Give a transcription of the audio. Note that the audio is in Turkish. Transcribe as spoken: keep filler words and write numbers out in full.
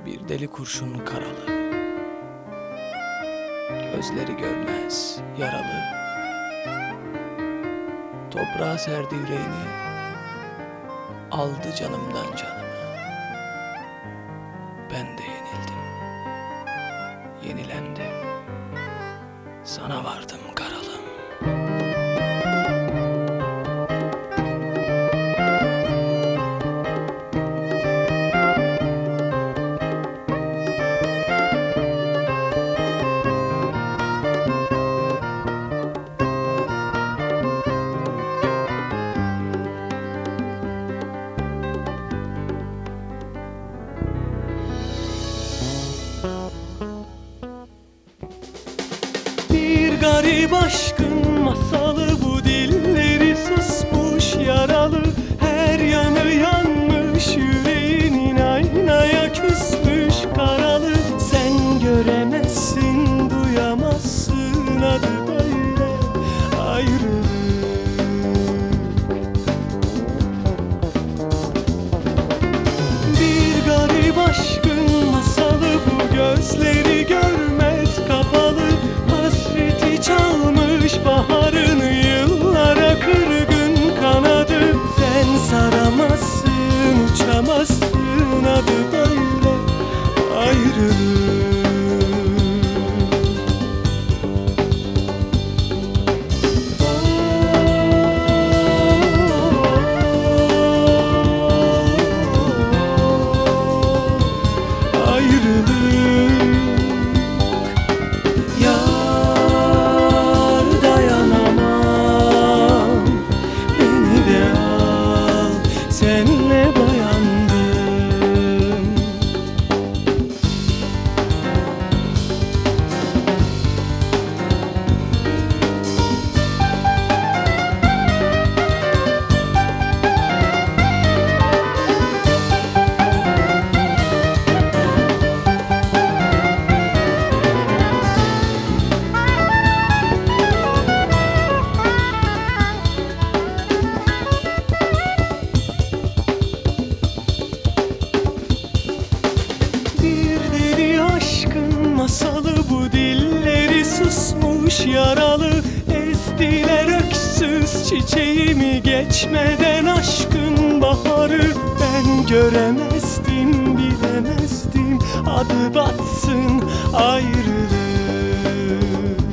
Bir deli kurşun karalı, gözleri görmez yaralı. Toprağa serdi yüreğini, aldı canımdan canımı. Ben de yenildim, yenilendim, sana vardım karalım. Bir garip aşkın masalı, bu dilleri susmuş yaralı. Her yanı yanmış, yüreğinin aynaya küsmüş karalı. Sen göremezsin, duyamazsın, adı böyle ayrılık. Bir garip aşkın masalı, bu gözleri görmez kapalı. Hasreti çalmış baharını, yıllara kırgın kanadı. Sen saramazsın, uçamazsın, adı böyle ayrılık. Senle dayandım. Masalı, bu dilleri susmuş yaralı. Ezdiler öksüz çiçeğimi, geçmeden aşkın baharı. Ben göremezdim, bilemezdim, adı batsın ayrılık.